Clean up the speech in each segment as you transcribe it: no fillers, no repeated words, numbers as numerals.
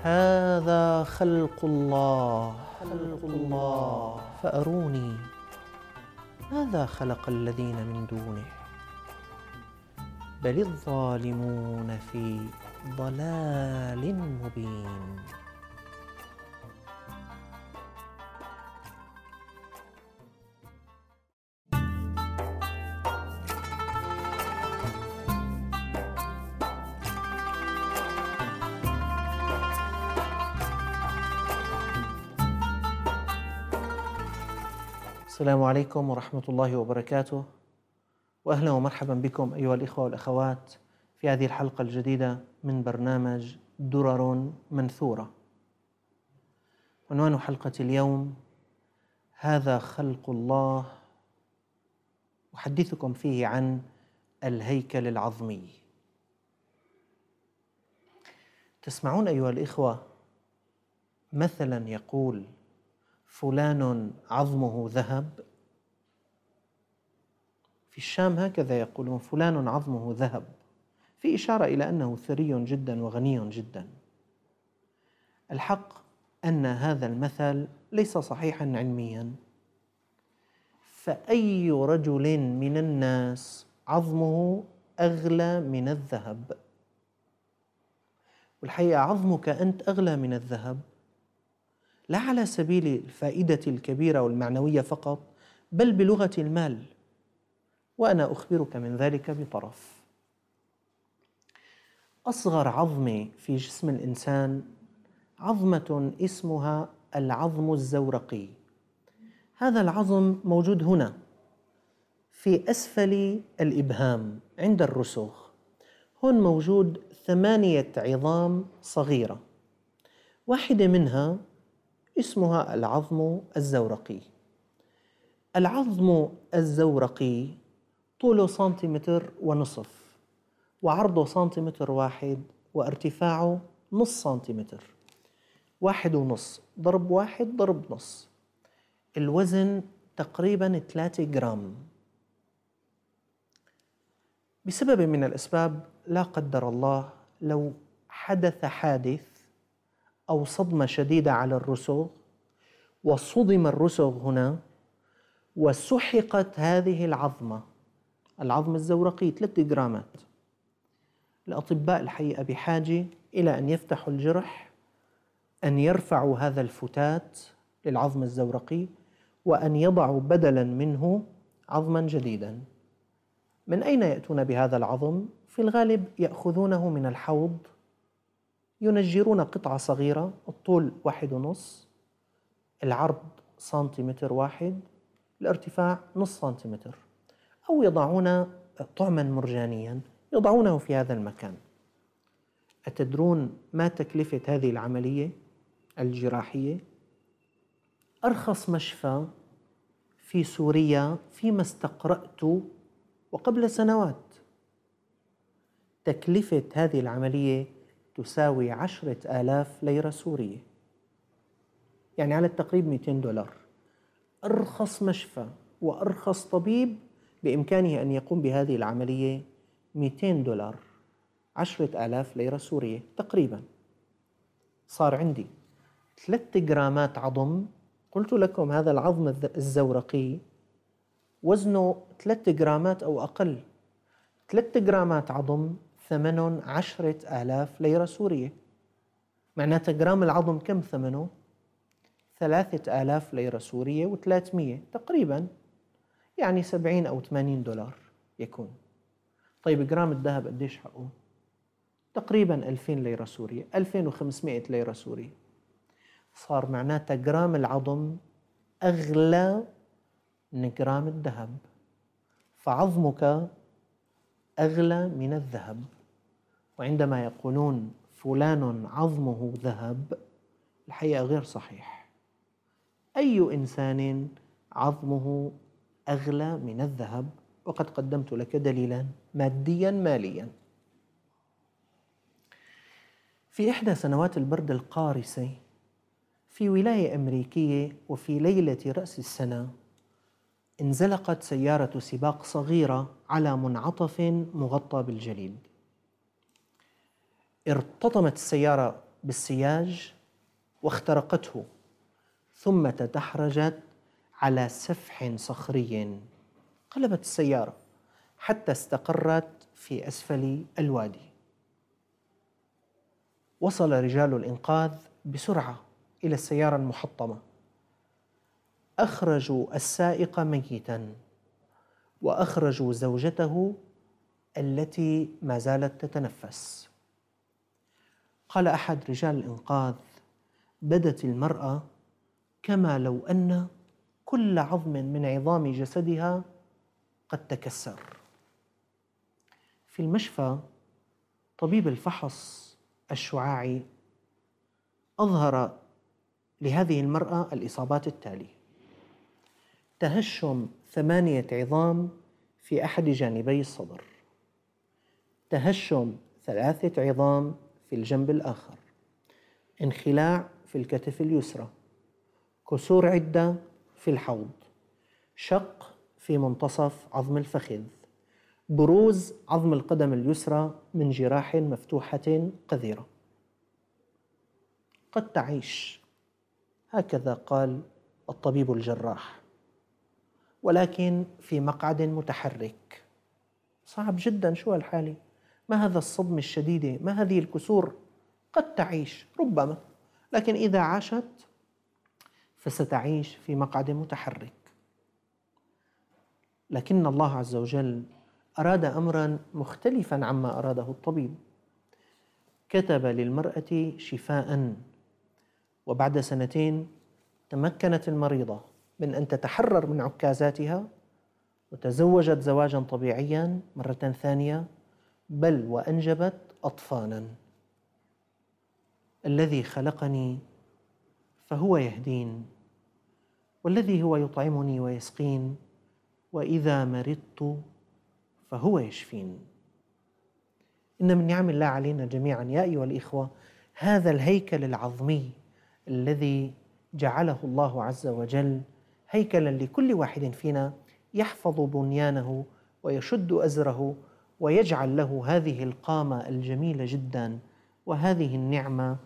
هذا خلق الله فأروني ماذا خلق الذين من دونه بل الظالمون في ضلال مبين. السلام عليكم ورحمة الله وبركاته، وأهلا ومرحبا بكم أيها الإخوة والأخوات في هذه الحلقة الجديدة من برنامج درر منثورة. عنوان حلقة اليوم هذا خلق الله، أحدثكم فيه عن الهيكل العظمي. تسمعون أيها الإخوة مثلا يقول فلان عظمه ذهب؟ في الشام هكذا يقولون فلان عظمه ذهب، في إشارة إلى أنه ثري جدا وغني جدا. الحق أن هذا المثل ليس صحيحا علميا، فأي رجل من الناس عظمه أغلى من الذهب؟ والحقيقة عظمك أنت أغلى من الذهب، لا على سبيل الفائدة الكبيرة والمعنوية فقط، بل بلغة المال، وأنا أخبرك من ذلك بطرف. أصغر عظمة في جسم الإنسان عظمة اسمها العظم الزورقي. هذا العظم موجود هنا في أسفل الإبهام عند الرسغ. هون موجود 8 عظام صغيرة، واحدة منها اسمها العظم الزورقي. العظم الزورقي طوله 1.5 سم، وعرضه 1.1 سم، وارتفاعه نص سنتيمتر. 1.5 ضرب 1 ضرب نص، الوزن تقريبا 3 جرام. بسبب من الأسباب لا قدر الله لو حدث حادث أو صدمة شديدة على الرسغ وصدم الرسغ هنا وسحقت هذه العظم الزورقي 3 جرامات، الأطباء الحقيقة بحاجة إلى أن يفتحوا الجرح، أن يرفعوا هذا الفتات للعظم الزورقي، وأن يضعوا بدلا منه عظما جديدا. من أين يأتون بهذا العظم؟ في الغالب يأخذونه من الحوض، ينجرون قطعة صغيرة، الطول 1.5، العرض 1 سنتيمتر، الارتفاع نص سنتيمتر، أو يضعون طعما مرجانيا يضعونه في هذا المكان. أتدرون ما تكلفة هذه العملية الجراحية؟ أرخص مشفى في سوريا فيما استقرأت وقبل سنوات تكلفة هذه العملية تساوي 10,000 ليرة سورية، يعني على التقريب $200. أرخص مشفى وأرخص طبيب بإمكانه أن يقوم بهذه العملية $200، 10,000 ليرة سورية تقريبا. صار عندي 3 جرامات عظم. قلت لكم هذا العظم الزورقي وزنه 3 جرامات أو أقل. 3 جرامات عظم ثمنهم 10,000 ليرة سورية. معناته جرام العظم كم ثمنه؟ 3,000 ليرة سورية و300 تقريبا، يعني 70 أو 80 دولار يكون. طيب جرام الذهب قديش حقه؟ تقريبا 2000 ليرة سورية، 2500 ليرة سورية. صار معناته جرام العظم أغلى من جرام الذهب، فعظمك أغلى من الذهب. وعندما يقولون فلان عظمه ذهب، الحقيقة غير صحيح. أي إنسان عظمه أغلى من الذهب؟ وقد قدمت لك دليلا ماديا ماليا. في إحدى سنوات البرد القارسة في ولاية أمريكية، وفي ليلة رأس السنة، انزلقت سيارة سباق صغيرة على منعطف مغطى بالجليد. ارتطمت السيارة بالسياج واخترقته، ثم تدحرجت على سفح صخري، قلبت السيارة حتى استقرت في أسفل الوادي. وصل رجال الإنقاذ بسرعة إلى السيارة المحطمة، أخرجوا السائق ميتا وأخرجوا زوجته التي ما زالت تتنفس. قال أحد رجال الإنقاذ: بدت المرأة كما لو أن كل عظم من عظام جسدها قد تكسر. في المشفى طبيب الفحص الشعاعي أظهر لهذه المرأة الإصابات التالية: تهشم 8 عظام في أحد جانبي الصدر، تهشم 3 عظام في الجنب الآخر، انخلاع في الكتف اليسرى، كسور عدة في الحوض، شق في منتصف عظم الفخذ، بروز عظم القدم اليسرى من جراح مفتوحة قذرة. قد تعيش، هكذا قال الطبيب الجراح، ولكن في مقعد متحرك. صعب جدا، شو هالحالة؟ ما هذا الصدمة الشديدة؟ ما هذه الكسور؟ قد تعيش ربما، لكن إذا عاشت فستعيش في مقعد متحرك. لكن الله عز وجل أراد أمرا مختلفا عما أراده الطبيب. كتب للمرأة شفاء، وبعد 2 تمكنت المريضة من أن تتحرر من عكازاتها وتزوجت زواجا طبيعيا مرة ثانية، بل وأنجبت أطفالا. الذي خلقني فهو يهدين، والذي هو يطعمني ويسقين، وإذا مرضت فهو يشفين. إن من نعم الله علينا جميعا يا أيها الإخوة هذا الهيكل العظمي الذي جعله الله عز وجل هيكلا لكل واحد فينا يحفظ بنيانه ويشد أزره ويجعل له هذه القامة الجميلة جدا وهذه النعمة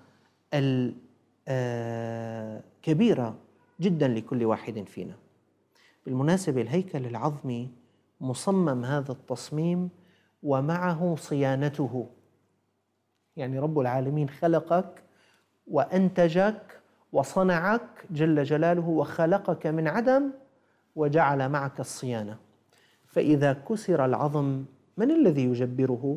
الكبيرة جدا لكل واحد فينا. بالمناسبة الهيكل العظمي مصمم هذا التصميم ومعه صيانته، يعني رب العالمين خلقك وأنتجك وصنعك جل جلاله وخلقك من عدم وجعل معك الصيانة. فإذا كسر العظم من الذي يجبره؟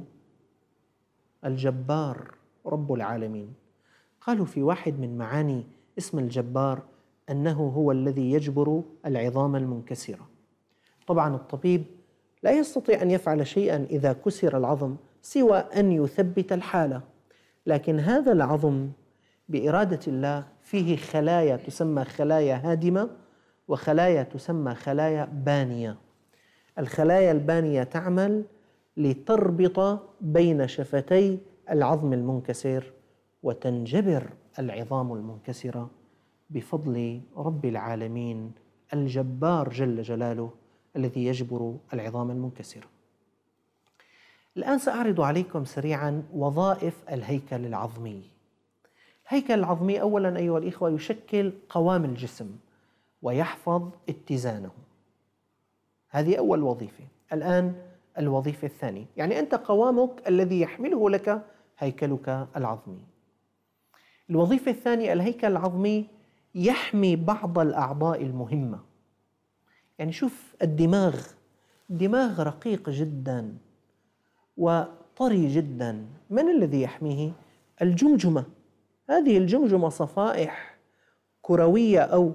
الجبار رب العالمين. قالوا في واحد من معاني اسم الجبار أنه هو الذي يجبر العظام المنكسرة. طبعا الطبيب لا يستطيع أن يفعل شيئا إذا كسر العظم سوى أن يثبت الحالة، لكن هذا العظم بإرادة الله فيه خلايا تسمى خلايا هادمة وخلايا تسمى خلايا بانية. الخلايا البانية تعمل لتربط بين شفتي العظم المنكسر وتنجبر العظام المنكسرة بفضل رب العالمين الجبار جل جلاله الذي يجبر العظام المنكسرة. الآن سأعرض عليكم سريعا وظائف الهيكل العظمي. الهيكل العظمي أولا أيها الإخوة يشكل قوام الجسم ويحفظ اتزانه، هذه أول وظيفة. الآن الوظيفة الثانية، يعني أنت قوامك الذي يحمله لك هيكلك العظمي. الوظيفة الثانية الهيكل العظمي يحمي بعض الأعضاء المهمة. يعني شوف الدماغ رقيق جدا وطري جدا، من الذي يحميه؟ الجمجمة. هذه الجمجمة صفائح كروية أو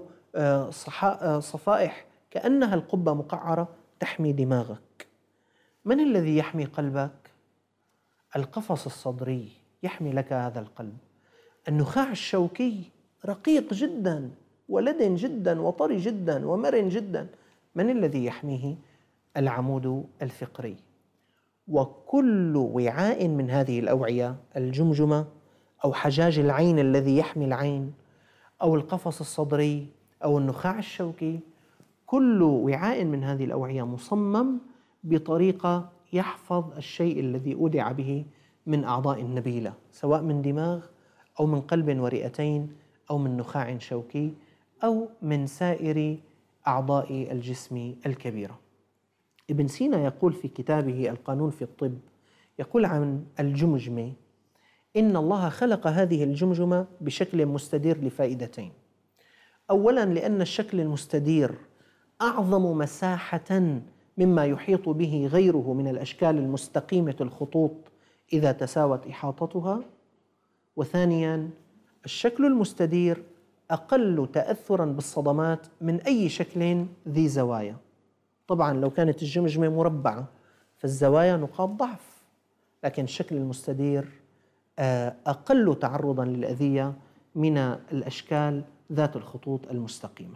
صفائح كأنها القبة مقعرة تحمي دماغك. من الذي يحمي قلبك؟ القفص الصدري يحمي لك هذا القلب. النخاع الشوكي رقيق جدا ولدن جدا وطري جدا ومرن جدا، من الذي يحميه؟ العمود الفقري. وكل وعاء من هذه الأوعية، الجمجمة أو حجاج العين الذي يحمي العين أو القفص الصدري أو النخاع الشوكي، كل وعاء من هذه الأوعية مصمم بطريقة يحفظ الشيء الذي أودع به من أعضاء النبيلة، سواء من دماغ أو من قلب ورئتين أو من نخاع شوكي أو من سائر أعضاء الجسم الكبيرة. ابن سينا يقول في كتابه القانون في الطب، يقول عن الجمجمة: إن الله خلق هذه الجمجمة بشكل مستدير لفائدتين. أولاً لأن الشكل المستدير أعظم مساحة مما يحيط به غيره من الأشكال المستقيمة الخطوط إذا تساوت إحاطتها. وثانياً الشكل المستدير أقل تأثراً بالصدمات من أي شكل ذي زوايا. طبعاً لو كانت الجمجمة مربعة فالزوايا نقاط ضعف، لكن الشكل المستدير أقل تعرضاً للأذية من الأشكال ذات الخطوط المستقيمة.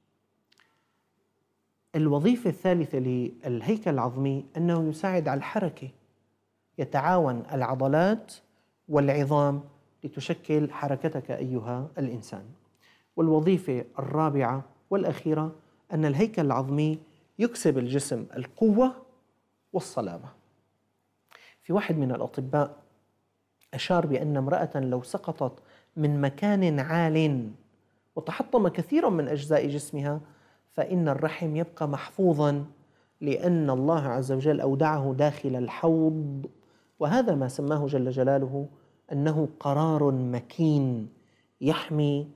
الوظيفة الثالثة للهيكل العظمي أنه يساعد على الحركة، يتعاون العضلات والعظام لتشكل حركتك أيها الإنسان. والوظيفة الرابعة والأخيرة أن الهيكل العظمي يكسب الجسم القوة والصلابة. في واحد من الأطباء أشار بأن امرأة لو سقطت من مكان عال وتحطم كثيرا من أجزاء جسمها فإن الرحم يبقى محفوظا، لأن الله عز وجل أودعه داخل الحوض، وهذا ما سماه جل جلاله أنه قرار مكين يحمي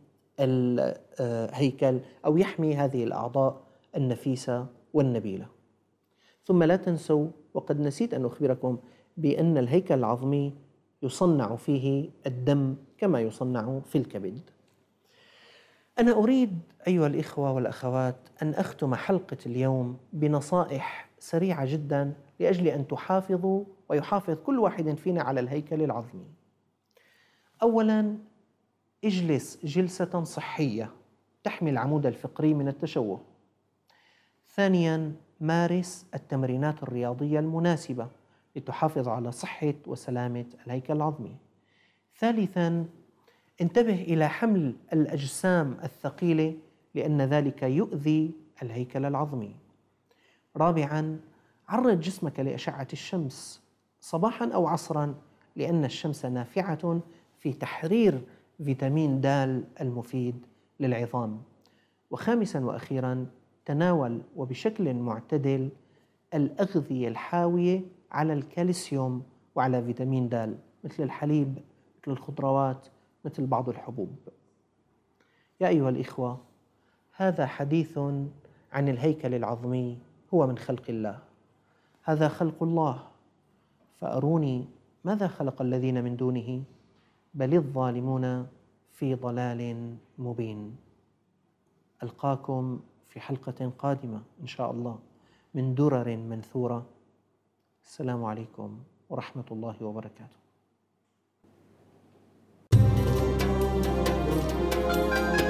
الهيكل أو يحمي هذه الأعضاء النفيسة والنبيلة. ثم لا تنسوا، وقد نسيت أن أخبركم بأن الهيكل العظمي يصنع فيه الدم كما يصنع في الكبد. أنا أريد أيها الإخوة والأخوات أن أختم حلقة اليوم بنصائح سريعة جدا لأجل أن تحافظوا ويحافظ كل واحد فينا على الهيكل العظمي. أولا، اجلس جلسة صحية تحمي العمود الفقري من التشوه. ثانيا، مارس التمرينات الرياضية المناسبة لتحافظ على صحة وسلامة الهيكل العظمي. ثالثا، انتبه إلى حمل الأجسام الثقيلة لأن ذلك يؤذي الهيكل العظمي. رابعا، عرض جسمك لأشعة الشمس صباحا أو عصرا لأن الشمس نافعة في تحرير فيتامين د المفيد للعظام. وخامسا وأخيرا، تناول وبشكل معتدل الأغذية الحاوية على الكالسيوم وعلى فيتامين د مثل الحليب، مثل الخضروات، مثل بعض الحبوب. يا أيها الإخوة، هذا حديث عن الهيكل العظمي، هو من خلق الله، هذا خلق الله، فأروني ماذا خلق الذين من دونه، بل الظالمون في ضلال مبين. ألقاكم في حلقة قادمة إن شاء الله من درر منثورة. السلام عليكم ورحمة الله وبركاته.